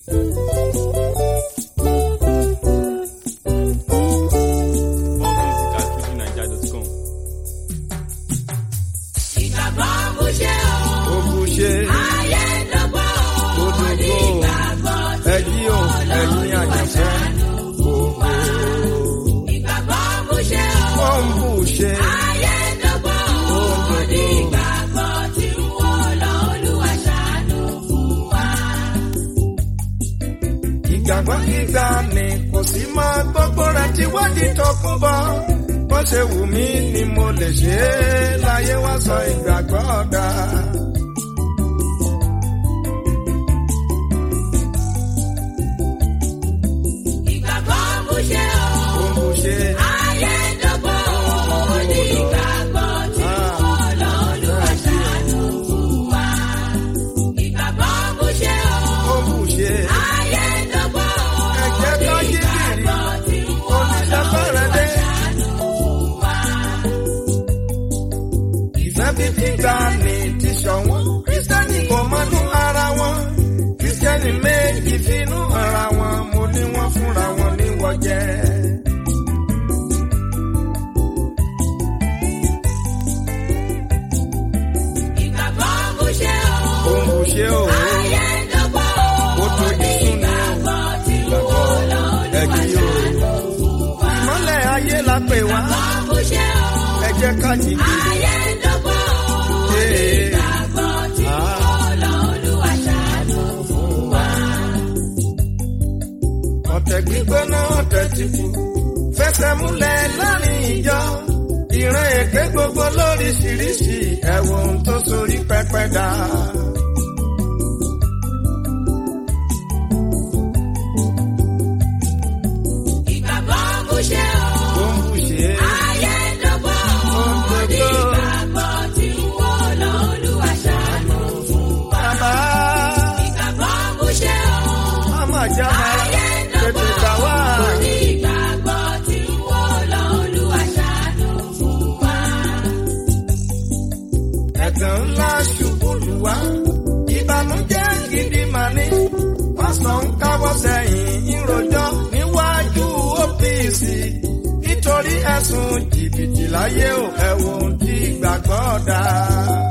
Ìgbàgbọ́ ìgbà ni kò sí máa gbogbo rẹ̀ tí wọ́n di tọkún bọ́. Bó ṣe wù mí ni mo lè ṣe é láyé wá sọ ìgbàgbọ́ ọ̀dà. Ìgbàgbọ́ mú ṣe o. Ó mú ṣe. Ayé dọ́gbọ́ o. Ní ìgbàgbọ́ tí wọ́n lọ Olúwa ṣàánú fún wa. Ìgbàgbọ́ mú ṣe o. Ó mú ṣe. Ayé dọ́gbọ́ o. Ẹ̀jẹ̀ tó yí kiri. Oníṣẹ́fẹ́rẹ́ dé. Ìfẹ́ bíbí gbà ní ti ṣọ̀wọ́n. Kírísítẹ́nì kò mọ́nú ara wọn. Kírísítẹ́nì méjì finú ara wọn. Mo ní wọ́n fúnra wọn ní wọ́n jẹ́. Ìgbàgbọ́ mú ṣe o. Ó mú ṣe o. Ayé dọ́gbọ́ o. Ó tó di sún ni o. Ìgbàgbọ́ tí wọ́n lọ Olúwa ṣàánú fún wa. Ìmọ́lẹ̀ ayé la pè wá. Ìgbàgbọ́ mú ṣe o. Ẹ jẹ́ ká jìbì. Ayé dọ́gbọ́ o. Ìgbàgbọ́ tí wọ́n lọ Olúwa ṣàánú fún wa. Ọ̀tẹ̀ gbígbóná ọ̀tẹ̀ tìkù. Fẹsẹ̀ múlẹ̀ láàrin ìjọ. Ìran èké gbogbo lóríṣiríṣi. Ẹ wo ohun tó sorí pẹpẹ dà. Ìgbàgbọ́ mú ṣe o. Ó ń bù ṣe é. Ayé dọ́gbọ́ o. Ìgbàgbọ́ tí wọ́n lọ Olúwa ṣàánú fún wa. Bàbá Ìgbàgbọ́ mú ṣe o. Màmá Jábá Ayé tètè dọ́gbọ́ gbà wá. o. Ìgbàgbọ́ tí wọ́n lọ Olúwa ṣàánú fún wa. Ẹ̀gàn ńlá ṣubú lù wá. Ìbànújẹ́ gidi mà ní. Pásítọ̀ ń káwọ́ sẹ́yìn ìròjọ́ níwájú OPC. Nítorí ẹ̀sùn jìbìtì láyé ò ẹ̀wọ̀n tí gbàgbọ́ dá.